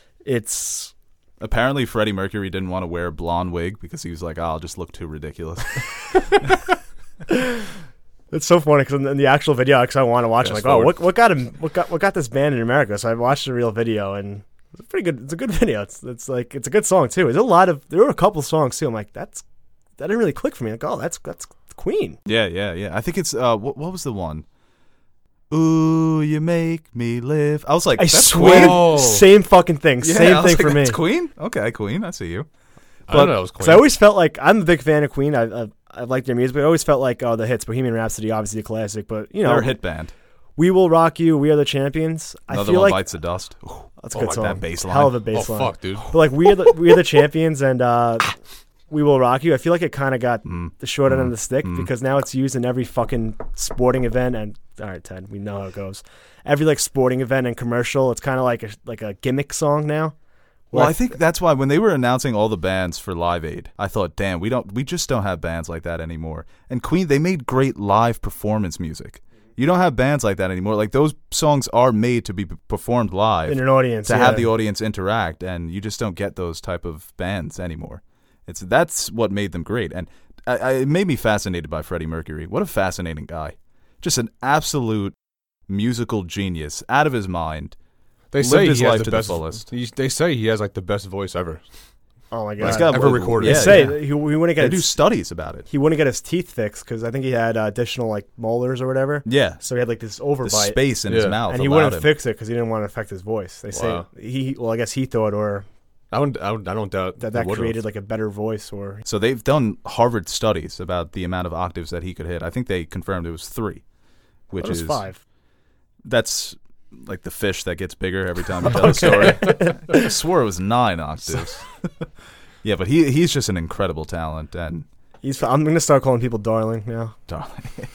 it's apparently Freddie Mercury didn't want to wear a blonde wig because he was like, I'll just look too ridiculous. It's so funny because in the actual video, because I want to watch, I'm like, oh, what got this band in America? So I watched the real video, and it's pretty good. It's a good video. It's a good song too. There were a couple songs too. I'm like, that didn't really click for me. Like, oh, that's Queen. Yeah. I think it's what was the one? Ooh, you make me live. I was like, I swear, Queen. Same fucking thing. Yeah, same thing for me. It's Queen. Okay, Queen. I see you. I don't know. It was Queen. Because I always felt like I'm a big fan of Queen. I like their music, but I always felt like the hits, Bohemian Rhapsody, obviously a classic, but they're a hit band. We Will Rock You, We Are the Champions. Another I feel one like bites the dust. Ooh, that's a good song. That bass line. Hell of a bass line. Oh fuck, dude. But like We Are the Champions and We Will Rock You. I feel like it kind of got the short end of the stick because now it's used in every fucking sporting event. And all right, Ted, we know how it goes. Every like sporting event and commercial, it's kind of like a gimmick song now. Well, I think that's why when they were announcing all the bands for Live Aid, I thought, damn, we just don't have bands like that anymore. And Queen, they made great live performance music. You don't have bands like that anymore. Like, those songs are made to be performed live in an audience to have the audience interact, and you just don't get those type of bands anymore. That's what made them great, and it made me fascinated by Freddie Mercury. What a fascinating guy! Just an absolute musical genius, out of his mind. They say his he life has to the best. fullest. They say he has like the best voice ever. Oh my He's god! got Ever recorded. They Yeah, say yeah. he wouldn't They get do his, studies about it. he wouldn't get his teeth fixed because I think he had additional like molars or whatever. Yeah, So he had like this the overbite, space in his Yeah. mouth and he allowed wouldn't him. fix it because he didn't want to affect his voice. They say Wow. I guess he thought, or I don't doubt that he would've. created like a better voice, or So they've done Harvard studies about the amount of octaves that he could hit. I think they confirmed it was 3, which it was is 5. That's like the fish that gets bigger every time you tell a story. I swore it was 9 octaves. Yeah, but he's just an incredible talent, and I'm gonna start calling people darling now. darling.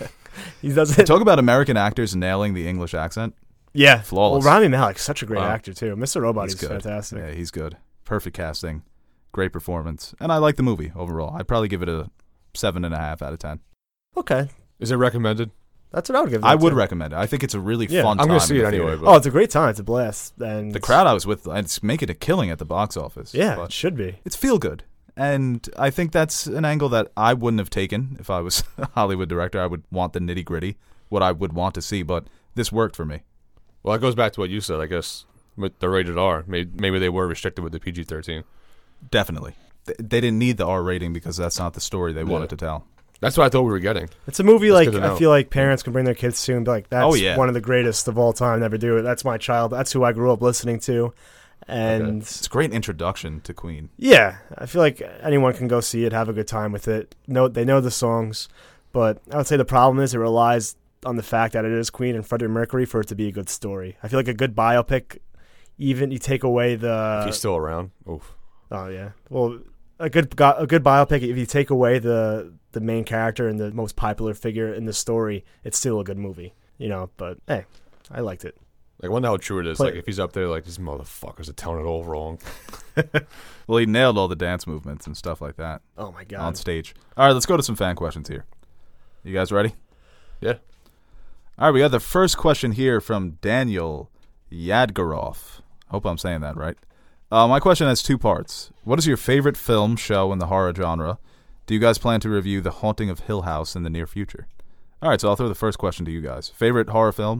He doesn't. Talk about American actors nailing the English accent. Yeah, Flawless. Well, Rami Malek's such a great Wow. actor too. Mr. Robot He's is good. fantastic. Yeah, he's good. Perfect casting, great performance, and I like the movie overall. I'd probably give it a 7.5 out of 10. Okay, Is it recommended? that's what I would give. I that would to. recommend it. I think it's a really Yeah. fun I'm time. gonna see in it the anyway. theater. But Oh, it's a great time. It's a blast. And The crowd I was with, it's making a killing at the box office. Yeah, but it should be. it's feel good. And I think that's an angle that I wouldn't have taken if I was a Hollywood director. I would want the nitty gritty, what I would want to see, but this worked for me. well, that goes back to what you said. I guess with the rated R, maybe they were restricted with the PG-13. Definitely. They didn't need the R rating because that's not the story they wanted to tell. That's what I thought we were getting. It's a movie That's like good to I know. feel like parents can bring their kids to and be like, "That's Oh, yeah. one of the greatest of all time. Never do it. That's my child. That's who I grew up listening to." And It's a great introduction to Queen. yeah, I feel like anyone can go see it, have a good time with it. They know the songs, but I would say the problem is it relies on the fact that it is Queen and Freddie Mercury for it to be a good story. I feel like a good biopic, even you take away the If he's still around, oof. oh yeah, well a good biopic if you take away the main character and the most popular figure in the story, it's still a good movie, you know. But hey, I liked it. Like, I wonder how true it is. Play- Like, if he's up there, like, these motherfuckers are telling it all wrong. Well, he nailed all the dance movements and stuff like that Oh my on god. stage. All right, let's go to some fan questions here. You guys ready? Yeah. All right, we got the first question here from Daniel Yadgaroff. Hope I'm saying that right. My question has 2 parts. What is your favorite film, show in the horror genre? Do you guys plan to review The Haunting of Hill House in the near future? All right, so I'll throw the first question to you guys. Favorite horror film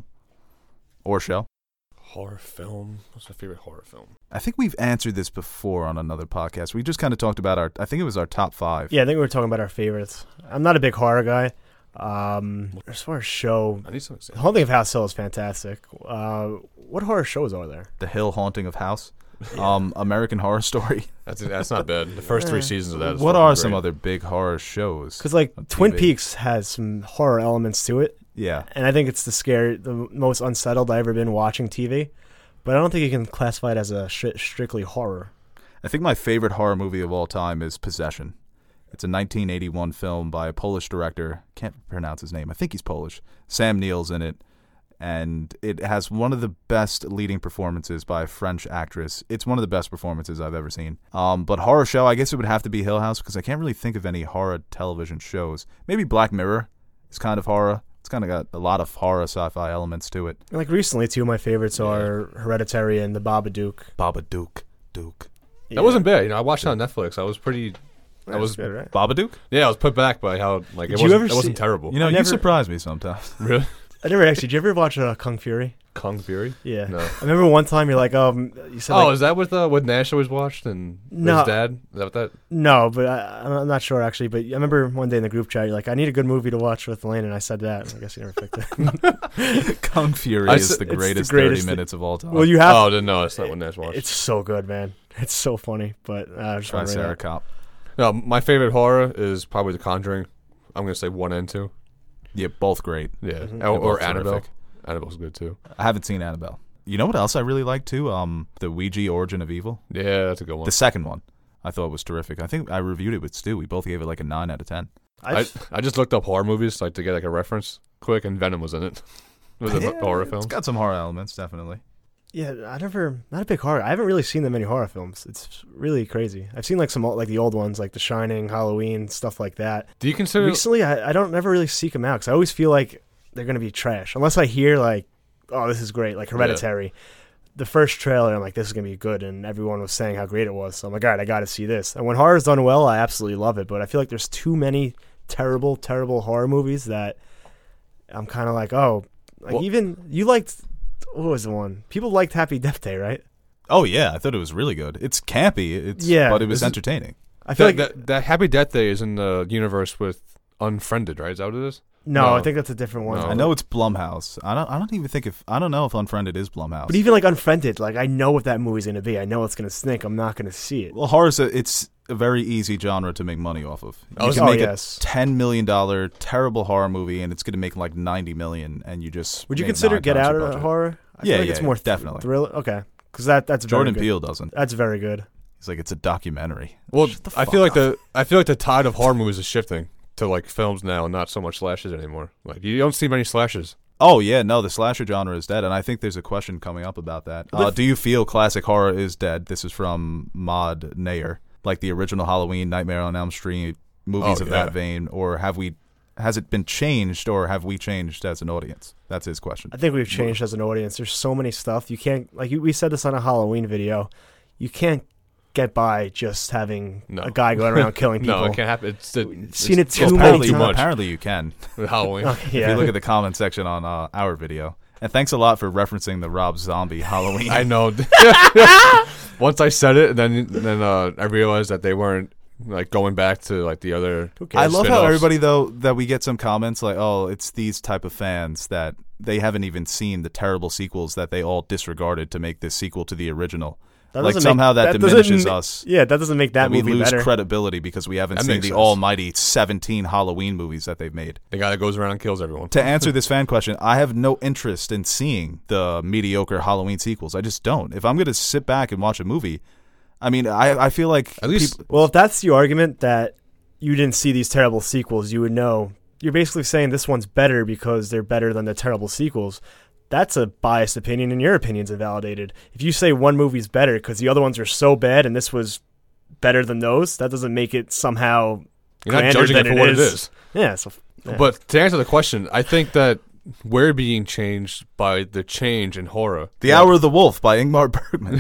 or show? Horror film? What's my favorite horror film? I think we've answered this before on another podcast. We just kind of talked about I think it was our top 5. Yeah, I think we were talking about our favorites. I'm not a big horror guy. As far as show, I need something. The Haunting of House Hill is fantastic. What horror shows are there? The Hill Haunting of House. American Horror Story. That's not bad. The first 3 seasons of that is What fucking are great. some other big horror shows? Because like on Twin TV? Peaks has some horror elements to it, Yeah. and I think it's the most unsettled I've ever been watching TV. But I don't think you can classify it as a strictly horror. I think my favorite horror movie of all time is Possession. It's a 1981 film by a Polish director. Can't pronounce his name. I think he's Polish. Sam Neill's in it. And it has one of the best leading performances by a French actress. It's one of the best performances I've ever seen. But horror show, I guess it would have to be Hill House because I can't really think of any horror television shows. Maybe Black Mirror is kind of horror. It's kind of got a lot of horror sci-fi elements to it. Like recently, 2 of my favorites are Hereditary and The Babadook. Babadook. That wasn't bad. You know, I watched it on Netflix. I was pretty. I was. good, right? Babadook? Yeah, I was put back by how like Did it you ever wasn't see- terrible. You know, I you never- surprise me sometimes. Really? I never actually. Did you ever watch Kung Fury? Kung Fury? Yeah. No. I remember one time you're like, you said Oh, like, is that what Nash always watched and No. his dad? Is that what that? no, but I'm not sure actually. But I remember one day in the group chat, you're like, I need a good movie to watch with Lane, and I said that. I guess you never picked it. Kung Fury I is s- the it's the greatest, greatest 30 minutes of all time. Well, you have. Oh, no, that's not what Nash watched. It's so good, man. It's so funny. But I just Try want to Sarah that. Cop. No, my favorite horror is probably The Conjuring. I'm gonna say 1 and 2. Yeah, both great. Yeah, Mhm. They're or both Annabelle. terrific. Annabelle's good too. I haven't seen Annabelle. You know what else I really like too? The Ouija Origin of Evil. Yeah, that's a good one. The second one. I thought was terrific. I think I reviewed it with Stu. We both gave it like a 9 out of 10. I just looked up horror movies like to get like a reference quick, and Venom was in it. It was a horror film. It's got some horror elements, definitely. Yeah, not a big horror. I haven't really seen that many horror films. It's really crazy. I've seen like some like the old ones, like The Shining, Halloween, stuff like that. Do you consider? Recently, I don't never really seek them out because I always feel like they're gonna be trash unless I hear like, oh, this is great, like Hereditary. The first trailer, I'm like, this is gonna be good, and everyone was saying how great it was. So I'm like, all right, I got to see this. And when horror's done well, I absolutely love it. But I feel like there's too many terrible horror movies that I'm kind of like, oh, like Well- even you liked. What was the one? People liked Happy Death Day, right? Oh yeah, I thought it was really good. It's campy, but it was entertaining. I feel like that Happy Death Day is in the universe with Unfriended, right? Is that what it is? no, I think that's a different one. No. I know it's Blumhouse. I don't know if Unfriended is Blumhouse. But even like Unfriended, like I know what that movie's gonna be. I know it's gonna stink. I'm not gonna see it. Well, horror it's a very easy genre to make money off of. You Oh, can make yes. a $10 million terrible horror movie, and it's going to make like $90 million, and you just Would you made consider 9 Get times Out your a budget. horror? I Yeah, feel like yeah, it's more definitely. thriller. Okay, because that's Jordan very good. Peele doesn't. That's very good. He's like, it's a documentary. Well, Shut the I fuck feel like up. the tide of horror movies is shifting to like films now, and not so much slashes anymore. Like you don't see many slashes. Oh yeah, no, the slasher genre is dead, and I think there's a question coming up about that. Do you feel classic horror is dead? This is from Maud Nayer. Like the original Halloween, Nightmare on Elm Street, movies of that vein, or has it been changed, or have we changed as an audience? That's his question. I think we've changed as an audience. There's so many stuff you can't we said this on a Halloween video. You can't get by just having a guy going around killing people. No, it can't happen. Seen it too many apparently, times. apparently you can. With Halloween. Okay, If yeah. you look at the comment section on our video. And thanks a lot for referencing the Rob Zombie Halloween. I know. Once I said it, then I realized that they weren't like going back to like the other. Who cares? I love how spin-offs. everybody though that we get some comments like, "Oh, it's these type of fans that they haven't even seen the terrible sequels that they all disregarded to make this sequel to the original." That Like doesn't somehow make- that doesn't- diminishes us. Yeah, that doesn't make that we movie lose better. credibility because we haven't That seen makes the sense. almighty 17 Halloween movies that they've made. The guy that goes around and kills everyone. To answer this fan question, I have no interest in seeing the mediocre Halloween sequels. I just don't. If I'm going to sit back and watch a movie, I mean, I feel like At least Well, if that's the argument that you didn't see these terrible sequels, you would know. You're basically saying this one's better because they're better than the terrible sequels. That's a biased opinion, and your opinion's invalidated. If you say one movie's better because the other ones are so bad and this was better than those, that doesn't make it somehow you're not grander judging it than for what it is. Yeah, so, yeah. But to answer the question, I think that we're being changed by the change in horror. The Hour of the Wolf by Ingmar Bergman.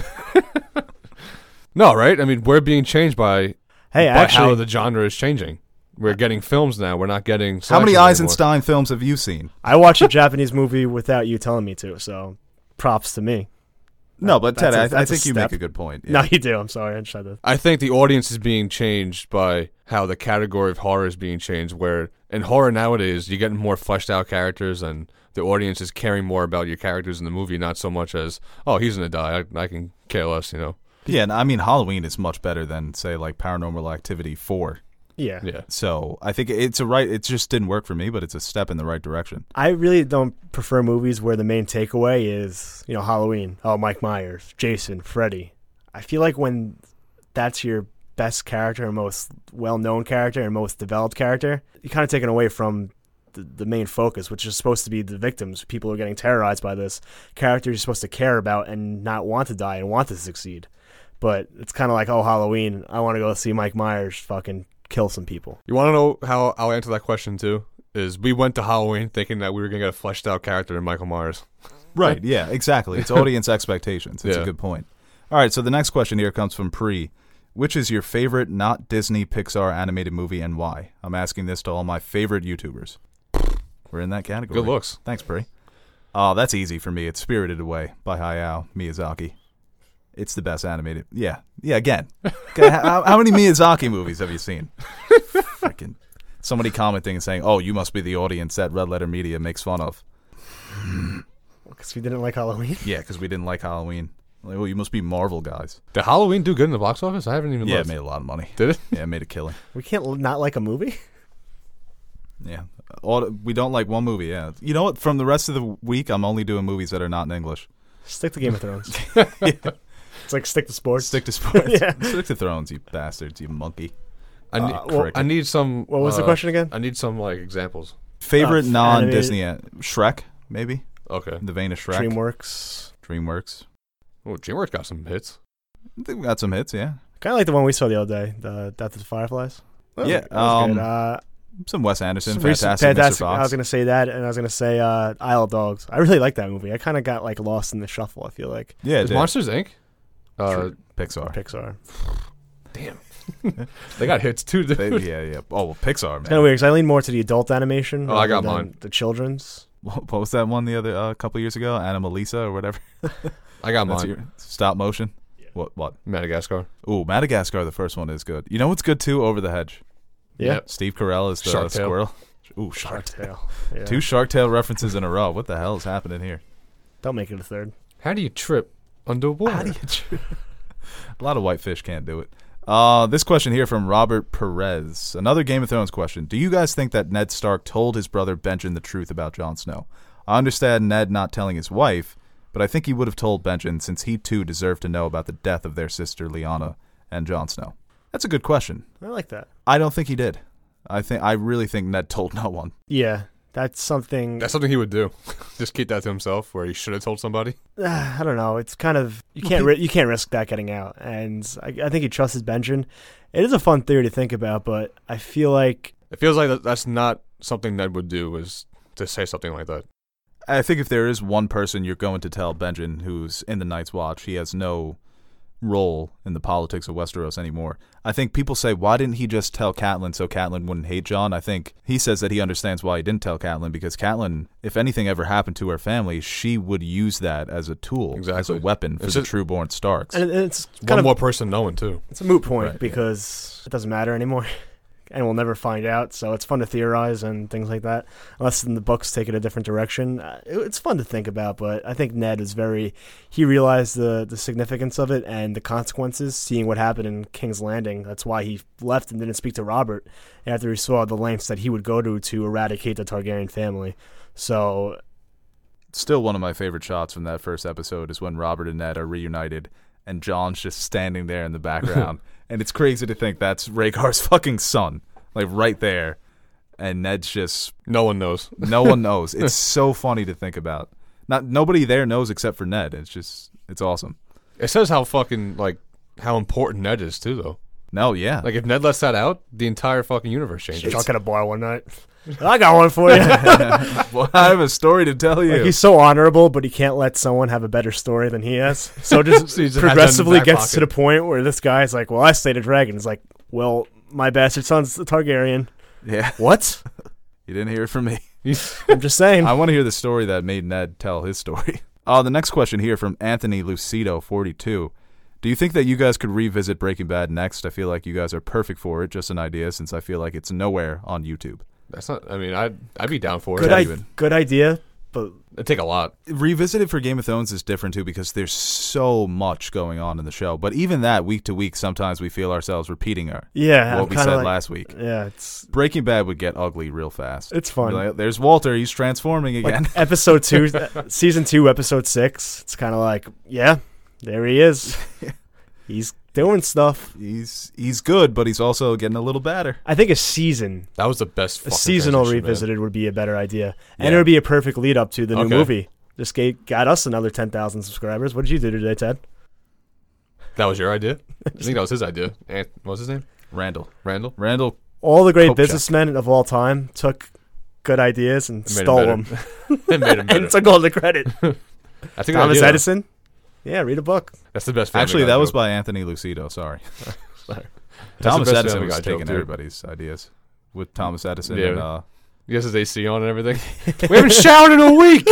No, right? I mean, we're being changed by hey, how actually, the genre is changing. We're getting films now. We're not getting. How many slashers anymore. Eisenstein films have you seen? I watched a Japanese movie without you telling me to, so props to me. No, but Ted, That's a- I that's a think you make step. a good point. Yeah. No, you do. I'm sorry. I just had to. I think the audience is being changed by how the category of horror is being changed. Where in horror nowadays, you're getting more fleshed out characters, and the audience is caring more about your characters in the movie, not so much as, oh, he's gonna die. I can care less, you know. Yeah, and I mean, Halloween is much better than, say, like Paranormal Activity 4. Yeah. Yeah. So I think it just didn't work for me, but it's a step in the right direction. I really don't prefer movies where the main takeaway is, Halloween. Oh, Mike Myers, Jason, Freddy. I feel like when that's your best character and most well-known character and most developed character, you're kind of taken away from the main focus, which is supposed to be the victims. People are getting terrorized by this character you're supposed to care about and not want to die and want to succeed. But it's kind of like, oh, Halloween, I want to go see Mike Myers fucking kill some people. You want to know how I'll answer that question too? Is we went to Halloween thinking that we were gonna get a fleshed out character in Michael Myers. Right, yeah, exactly. It's audience expectations. It's a Yeah. good point. All right, so the next question here comes from Pri. Which is your favorite not Disney Pixar animated movie and why? I'm asking this to all my favorite YouTubers. We're in that category. Good looks. Thanks, Pri. Oh, that's easy for me. It's Spirited Away by Hayao Miyazaki. It's the best animated. Yeah, again. Okay, how many Miyazaki movies have you seen? Freaking somebody commenting and saying, "Oh, you must be the audience that Red Letter Media makes fun of." Because we didn't like Halloween. Yeah, because we didn't like Halloween. Like, oh, you must be Marvel guys. Did Halloween do good in the box office? I haven't even Yeah, it looked. made a lot of money. Did it? Yeah, it made a killing. We can't not like a movie. Yeah, we don't like one movie. Yeah, you know what? From the rest of the week, I'm only doing movies that are not in English. Stick to Game of Thrones. It's like stick to sports. Stick to sports. Yeah. Stick to Thrones, you bastards, you monkey. I need some. What was the question again? I need some like examples. Favorite Oh, non-Disney Shrek, maybe Okay. in the vein of Shrek. DreamWorks. Oh, DreamWorks got some hits. I think we got some hits. Yeah, Kind of like the one we saw the other day, the Death of the Fireflies. Yeah, That was good. some Wes Anderson, Some Fantastic Mr. I Fox. was gonna say that, and I was gonna say Isle of Dogs. I really like that movie. I kind of got like lost in the shuffle. I feel like Yeah, it Is did. Monsters Inc. Pixar. Pixar. Damn. They got hits too. Dude. Yeah. Oh, well, Pixar, man. Kind of weird because I lean more to the adult animation. Oh, I got rather than mine. The children's. What was that one the other couple years ago? Anomalisa or whatever. I got That's mine. your stop motion. What? Madagascar. Ooh, Madagascar. The first one is good. You know what's good too? Over the Hedge. Yeah. Yep. Steve Carell is the Shark Tale. squirrel. Ooh, Shark Tale. Tail. Yeah. 2 Shark Tale references in a row. What the hell is happening here? Don't make it a third. How do you trip underwater? A lot of whitefish can't do it. This question here from Robert Perez. Another Game of Thrones question. Do you guys think that Ned Stark told his brother Benjen the truth about Jon Snow? I understand Ned not telling his wife, but I think he would have told Benjen since he too deserved to know about the death of their sister Lyanna and Jon Snow. That's a good question. I like that. I don't think he did. I really think Ned told no one. Yeah, that's something. That's something he would do. Just keep that to himself, where he should have told somebody. I don't know. It's kind of you can't risk that getting out, and I think he trusts Benjen. It is a fun theory to think about, but I feel like It feels like that's not something Ned would do, is to say something like that. I think if there is one person you're going to tell Benjen who's in the Night's Watch, he has no role in the politics of Westeros anymore. I think people say, why didn't he just tell Catelyn so Catelyn wouldn't hate Jon? I think he says that he understands why he didn't tell Catelyn, because Catelyn, if anything ever happened to her family, she would use that as a tool, as a Exactly. weapon for It's the just- Trueborn Starks. and it's kind One of more person knowing, too. it's a moot point Right. because it doesn't matter anymore, and we'll never find out. So it's fun to theorize and things like that. Unless in the books take it a different direction, it's fun to think about. But I think Ned is he realized the significance of it and the consequences, seeing what happened in King's Landing. That's why he left and didn't speak to Robert after he saw the lengths that he would go to eradicate the Targaryen family. So Still one of my favorite shots from that first episode is when Robert and Ned are reunited and Jon's just standing there in the background. And it's crazy to think that's Rhaegar's fucking son, like right there. And Ned's just, No one knows. no one knows. It's so funny to think about. Nobody there knows except for Ned. It's awesome. It says how fucking, like, how important Ned is, too, though. No, yeah. Like, if Ned lets that out, the entire fucking universe changes. drunk at a bar one night. I got one for you. Well, I have a story to tell you. Like, he's so honorable, but he can't let someone have a better story than he has. So just So he just has that in the progressively back gets to pocket. the point where this guy's like, well, I slayed a dragon. It's like, well, my bastard son's a Targaryen. Yeah, What? you didn't hear it from me. I'm just saying. I want to hear the story that made Ned tell his story. The next question here from Anthony Lucido, 42. Do you think that you guys could revisit Breaking Bad next? I feel like you guys are perfect for it. Just an idea, since I feel like it's nowhere on YouTube. That's not, I mean, I'd be down for good, it. good idea, but It'd take a lot. Revisit it for Game of Thrones is different too, because there's so much going on in the show. But even that, week to week, sometimes we feel ourselves repeating yeah, what I'm we kinda said like, last week. Yeah, it's Breaking Bad would get ugly real fast. It's fun. Be like, there's Walter. He's transforming again. like episode 2, season 2, episode 6. It's kind of like, yeah, there he is. He's doing stuff. He's good, but he's also getting a little badder. I think a season. That was the best A fucking seasonal transition, man. revisited would be a better idea. And Yeah. it would be a perfect lead up to the new Okay. movie. This got us another 10,000 subscribers. What did you do today, Ted? That was your idea? I think that was his idea. What was his name? Randall. Randall? All the great Kopechak. businessmen of all time took good ideas and It made 'em stole better. them It made him better. and took all the credit. I think Thomas idea, though. Edison? Yeah, read a book. That's the best Family Actually, Guy that was joke. by Anthony Lucido. Sorry. That's Thomas the best Edison Family was Guy taking joke, too. everybody's ideas with Thomas Edison. Yeah. And, He has his AC on and everything. We haven't showered in a week.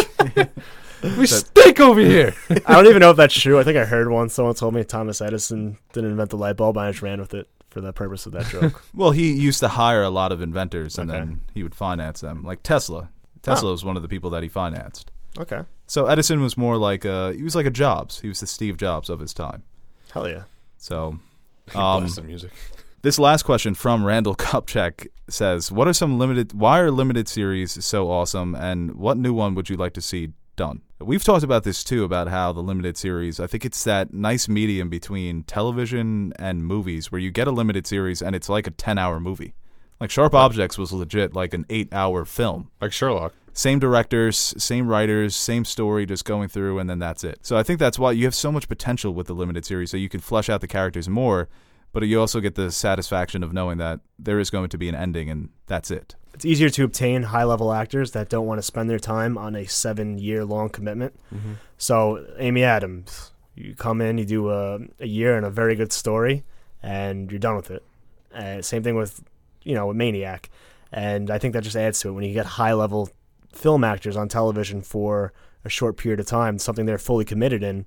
We stink over here. I don't even know if that's true. I think I heard once someone told me Thomas Edison didn't invent the light bulb. I just ran with it for the purpose of that joke. well, he used to hire a lot of inventors, and Okay. then he would finance them. Like Tesla. Tesla was one of the people that he financed. Okay. So Edison was more like he was like a Jobs. He was the Steve Jobs of his time. Hell yeah. So Blast the music. this last question from Randall Kupchak says, why are limited series so awesome, and what new one would you like to see done? We've talked about this too, about how the limited series, I think it's that nice medium between television and movies where you get a limited series and it's like a 10-hour movie. Like Sharp Objects was legit like an 8-hour film. Like Sherlock. Same directors, same writers, same story, just going through, and then that's it. So I think that's why you have so much potential with the limited series, so you can flesh out the characters more, but you also get the satisfaction of knowing that there is going to be an ending, and that's it. It's easier to obtain high-level actors that don't want to spend their time on a 7-year-long commitment. Mm-hmm. So, Amy Adams, you come in, you do a year and a very good story, and you're done with it. Same thing with, with Maniac. And I think that just adds to it. When you get high-level film actors on television for a short period of time, something they're fully committed in,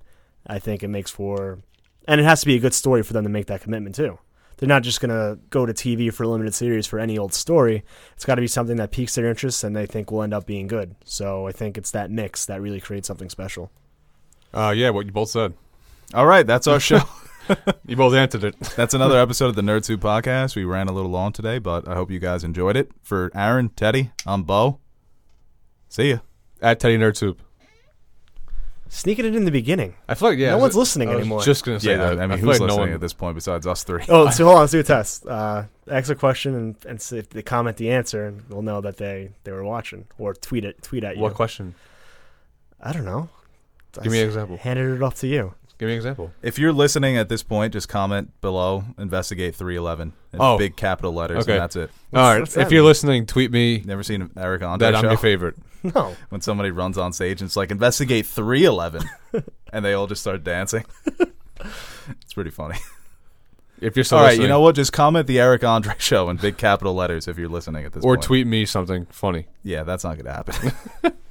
I think it makes for, and it has to be a good story for them to make that commitment too. They're not just going to go to TV for a limited series for any old story. It's got to be something that piques their interest and they think will end up being good. So I think it's that mix that really creates something special. Yeah, what you both said. All right, that's our show. You both answered it. That's another episode of the Nerd Soup Podcast. We ran a little long today, but I hope you guys enjoyed it. For Aaron, Teddy, I'm Bo. See ya. At Teddy Nerd Soup. Sneaking it in the beginning. I feel like, yeah. No one's listening I was anymore. just going to say Yeah, that. I mean, feel who's like listening no one, at this point besides us three? Oh, so hold on, let's do a test. Ask a question and see if they comment the answer, and we'll know that they were watching. Or tweet at you. What question? I don't know. Give me an example. Handed it off to you. Give me an example. If you're listening at this point, just comment below, investigate 311 in Oh. big capital letters, Okay. and that's it. All right. what's that If you're mean? listening, tweet me Never seen Eric Andre that I'm show? your favorite. No. When somebody runs on stage and it's like, investigate 311, and they all just start dancing. It's pretty funny. If you're still All right, listening. you know what? Just comment the Eric Andre show in big capital letters if you're listening at this Or point. tweet me something funny. Yeah, that's not going to happen.